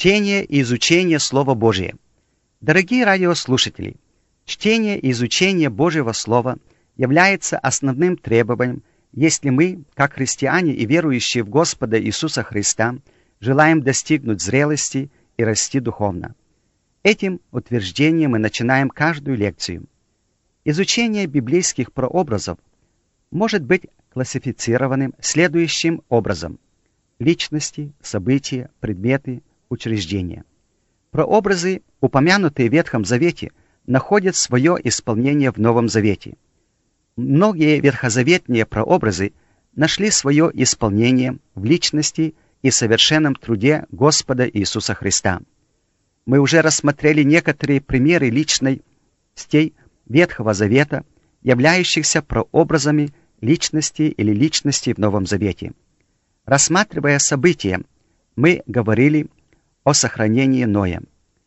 Чтение и изучение Слова Божия. Дорогие радиослушатели, чтение и изучение Божьего Слова является основным требованием, если мы, как христиане и верующие в Господа Иисуса Христа, желаем достигнуть зрелости и расти духовно. Этим утверждением мы начинаем каждую лекцию. Изучение библейских прообразов может быть классифицированным следующим образом: личности, события, предметы, учреждения. Прообразы, упомянутые в Ветхом Завете, находят свое исполнение в Новом Завете. Многие ветхозаветные прообразы нашли свое исполнение в личности и совершенном труде Господа Иисуса Христа. Мы уже рассмотрели некоторые примеры личностей Ветхого Завета, являющихся прообразами личности или личностей в Новом Завете. Рассматривая события, мы говорили о сохранении Ноя.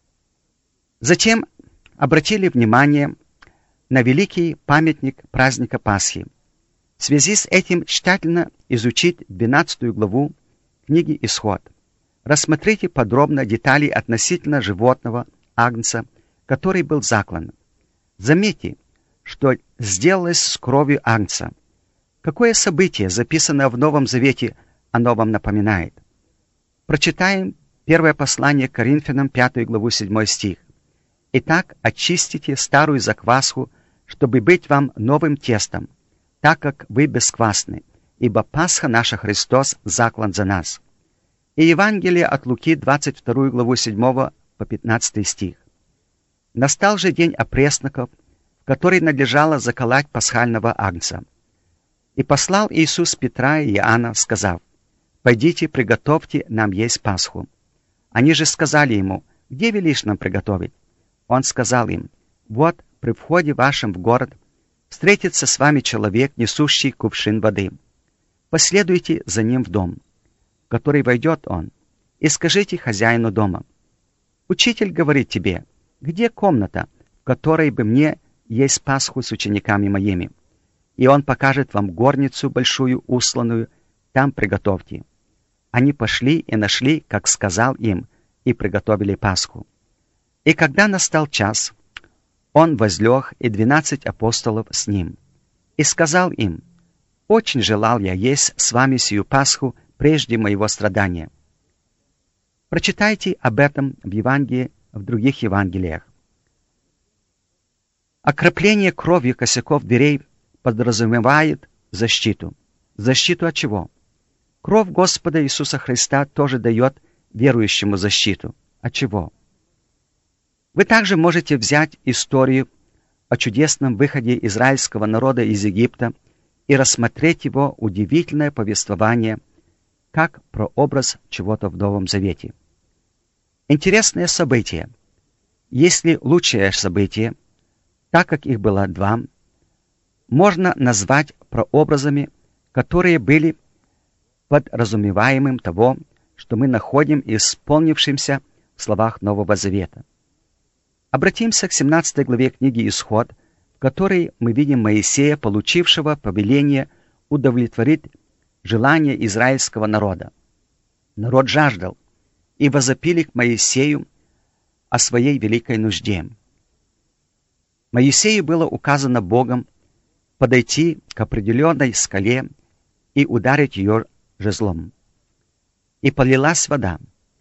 Затем обратили внимание на великий памятник праздника Пасхи. В связи с этим тщательно изучить 12 главу книги «Исход». Рассмотрите подробно детали относительно животного агнца, который был заклан. Заметьте, что сделалось с кровью агнца. Какое событие, записанное в Новом Завете, оно вам напоминает? Прочитаем первое послание к Коринфянам, 5 главу, 7 стих. «Итак, очистите старую закваску, чтобы быть вам новым тестом, так как вы бесквасны, ибо Пасха наша Христос заклан за нас». И Евангелие от Луки, 22 главу, 7 по 15 стих. «Настал же день опресноков, в который надлежало заколоть пасхального агнца. И послал Иисус Петра и Иоанна, сказав: «Пойдите, приготовьте нам есть Пасху». Они же сказали ему: «Где велишь нам приготовить?» Он сказал им: «Вот, при входе вашем в город встретится с вами человек, несущий кувшин воды. Последуйте за ним в дом, в который войдет он, и скажите хозяину дома: Учитель говорит тебе: где комната, в которой бы мне есть Пасху с учениками моими? И он покажет вам горницу большую, усланную, там приготовьте». Они пошли и нашли, как сказал им, и приготовили Пасху. И когда настал час, он возлег, и 12 апостолов с ним. И сказал им: «Очень желал я есть с вами сию Пасху прежде моего страдания». Прочитайте об этом в Евангелии, в других Евангелиях. Окропление кровью косяков дверей подразумевает защиту. Защиту от чего? Кровь Господа Иисуса Христа тоже дает верующему защиту. От чего? Вы также можете взять историю о чудесном выходе израильского народа из Египта и рассмотреть его удивительное повествование как прообраз чего-то в Новом Завете. Интересное событие. Если лучшее событие, так как их было два, можно назвать прообразами, которые были подразумеваемым того, что мы находим исполнившимся в словах Нового Завета. Обратимся к 17 главе книги «Исход», в которой мы видим Моисея, получившего повеление удовлетворить желание израильского народа. Народ жаждал, и возопили к Моисею о своей великой нужде. Моисею было указано Богом подойти к определенной скале и ударить ее жезлом. И полилась вода,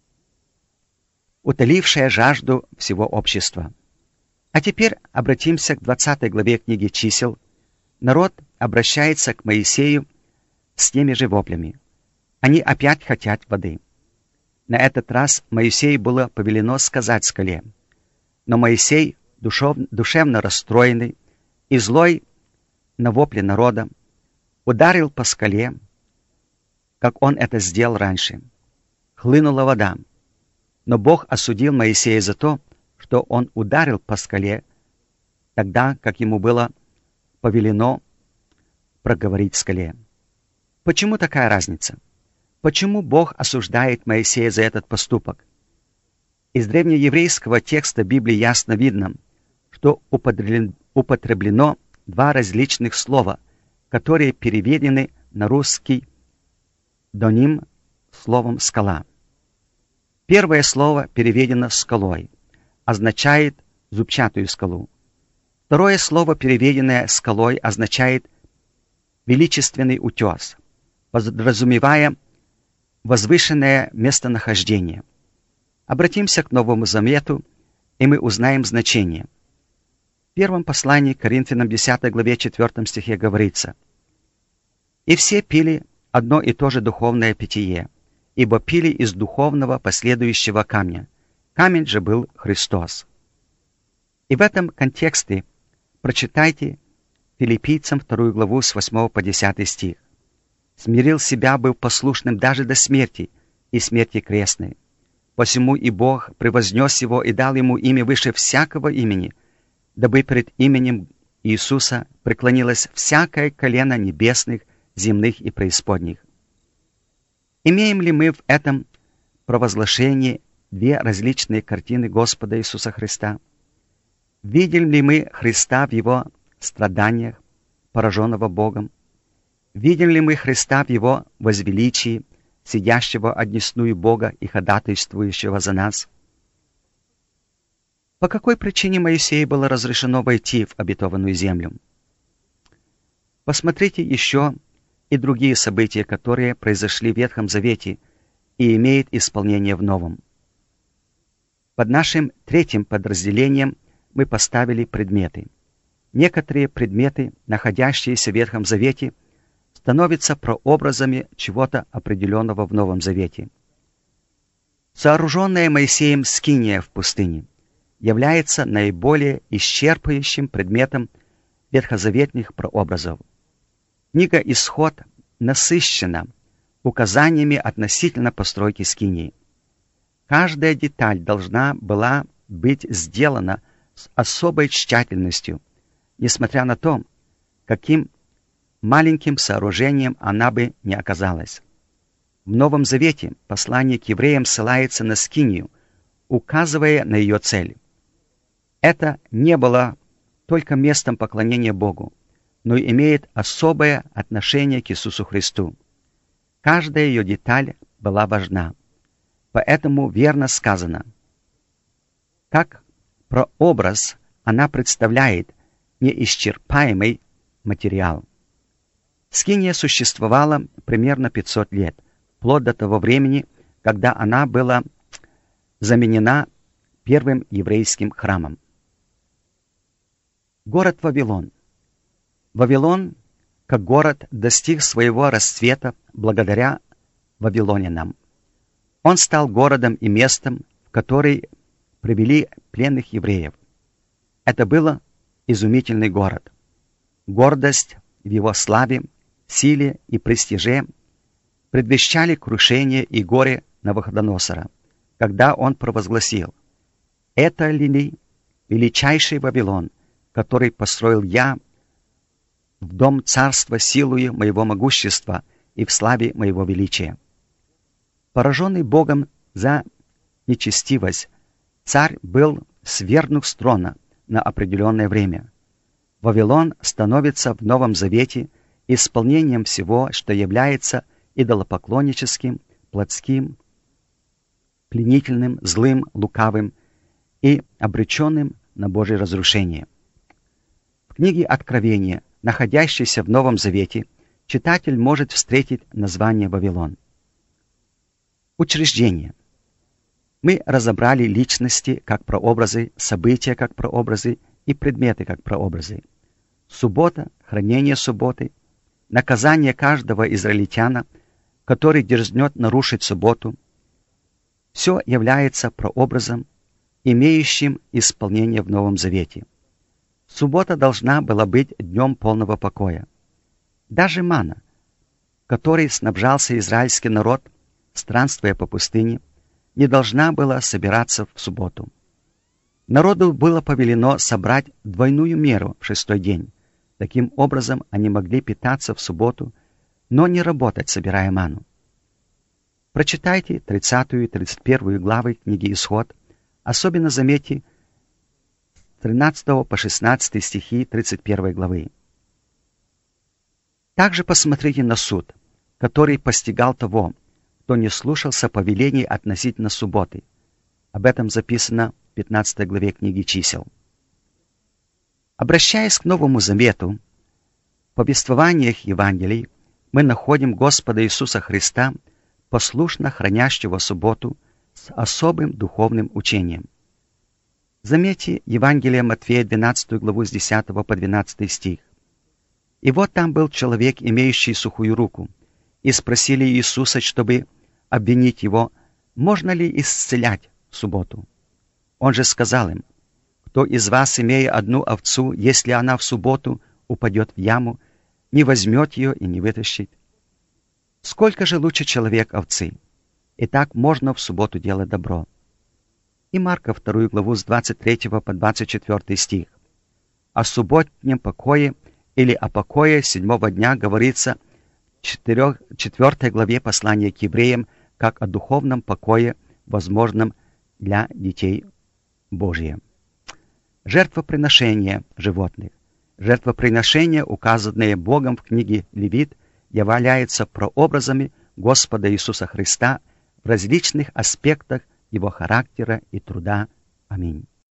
утолившая жажду всего общества. А теперь обратимся к 20 главе книги «Чисел». Народ обращается к Моисею с теми же воплями. Они опять хотят воды. На этот раз Моисею было повелено сказать скале. Но Моисей, душевно расстроенный и злой на вопли народа, ударил по скале, как он это сделал раньше. Хлынула вода. Но Бог осудил Моисея за то, что он ударил по скале, тогда как ему было повелено проговорить скале. Почему такая разница? Почему Бог осуждает Моисея за этот поступок? Из древнееврейского текста Библии ясно видно, что употреблено два различных слова, которые переведены на русский доним словом «скала». Первое слово переведено «скалой», означает зубчатую скалу. Второе слово, переведенное «скалой», означает величественный утес, подразумевая возвышенное местонахождение. Обратимся к Новому Завету, и мы узнаем значение. В первом послании к Коринфянам 10 главе 4 стихе говорится: «И все пили одно и то же духовное питье, ибо пили из духовного последующего камня. Камень же был Христос». И в этом контексте прочитайте Филиппийцам 2 главу с 8 по 10 стих. «Смирил себя, был послушным даже до смерти, и смерти крестной. Посему и Бог превознес его и дал ему имя выше всякого имени, дабы перед именем Иисуса преклонилось всякое колено небесных, земных и преисподних». Имеем ли мы в этом провозглашении две различные картины Господа Иисуса Христа? Видели ли мы Христа в Его страданиях, пораженного Богом? Видели ли мы Христа в Его возвеличии, сидящего одесную Бога и ходатайствующего за нас? По какой причине Моисею было разрешено войти в обетованную землю? Посмотрите еще и другие события, которые произошли в Ветхом Завете и имеют исполнение в Новом. Под нашим третьим подразделением мы поставили предметы. Некоторые предметы, находящиеся в Ветхом Завете, становятся прообразами чего-то определенного в Новом Завете. Сооруженная Моисеем скиния в пустыне является наиболее исчерпывающим предметом ветхозаветных прообразов. Книга «Исход» насыщена указаниями относительно постройки скинии. Каждая деталь должна была быть сделана с особой тщательностью, несмотря на то, каким маленьким сооружением она бы не оказалась. В Новом Завете послание к евреям ссылается на скинию, указывая на ее цель. Это не было только местом поклонения Богу, но и имеет особое отношение к Иисусу Христу. Каждая ее деталь была важна. Поэтому верно сказано: как прообраз она представляет неисчерпаемый материал. Скиния существовала примерно 500 лет, вплоть до того времени, когда она была заменена первым еврейским храмом. Город Вавилон. Вавилон, как город, достиг своего расцвета благодаря вавилонянам. Он стал городом и местом, в который привели пленных евреев. Это был изумительный город. Гордость в его славе, силе и престиже предвещали крушение и горе Навуходоносора, когда он провозгласил: «Это ли величайший Вавилон, который построил я в дом царства силою моего могущества и в славе моего величия?» Пораженный Богом за нечестивость, царь был свергнут с трона на определенное время. Вавилон становится в Новом Завете исполнением всего, что является идолопоклонническим, плотским, пленительным, злым, лукавым и обреченным на Божье разрушение. В книге Откровения, находящейся в Новом Завете, читатель может встретить название Вавилон. Учреждение. Мы разобрали личности как прообразы, события как прообразы и предметы как прообразы. Суббота, хранение субботы, наказание каждого израильтянина, который дерзнет нарушить субботу, все является прообразом, имеющим исполнение в Новом Завете. Суббота должна была быть днем полного покоя. Даже манна, которой снабжался израильский народ, странствуя по пустыне, не должна была собираться в субботу. Народу было повелено собрать двойную меру в шестой день. Таким образом, они могли питаться в субботу, но не работать, собирая манну. Прочитайте 30 и 31 главы книги «Исход», особенно заметьте 13 по 16 стихи 31 главы. Также посмотрите на суд, который постигал того, кто не слушался повелений относительно субботы. Об этом записано в 15 главе книги Чисел. Обращаясь к Новому Завету, в повествованиях Евангелий мы находим Господа Иисуса Христа, послушно хранящего субботу, с особым духовным учением. Заметьте Евангелие Матфея 12 главу с 10 по 12 стих. «И вот там был человек, имеющий сухую руку, и спросили Иисуса, чтобы обвинить его, можно ли исцелять в субботу. Он же сказал им, кто из вас, имея одну овцу, если она в субботу упадет в яму, не возьмет ее и не вытащит? Сколько же лучше человек овцы? И так можно в субботу делать добро». И Марка 2 главу с 23 по 24 стих. О субботнем покое или о покое седьмого дня говорится в 4 главе послания к евреям, как о духовном покое, возможном для детей Божьих. Жертвоприношение животных. Жертвоприношения, указанные Богом в книге Левит, являются прообразами Господа Иисуса Христа в различных аспектах Его характера и труда. Аминь.